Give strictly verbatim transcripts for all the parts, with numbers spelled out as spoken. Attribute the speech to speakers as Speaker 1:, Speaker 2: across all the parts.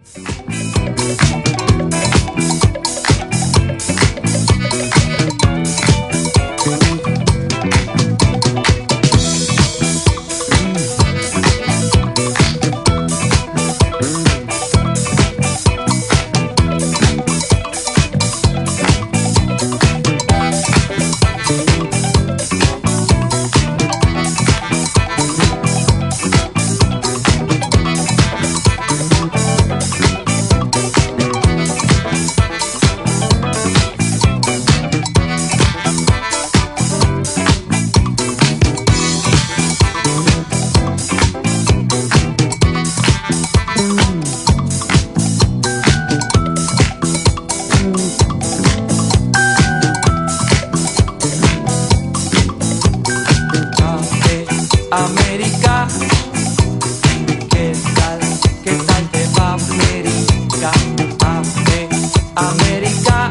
Speaker 1: América, ¿qué tal? ¿Qué tal te va América? Ame, América,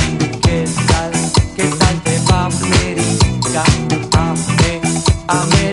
Speaker 1: ¿qué tal? ¿Qué tal te va América? Ame, América.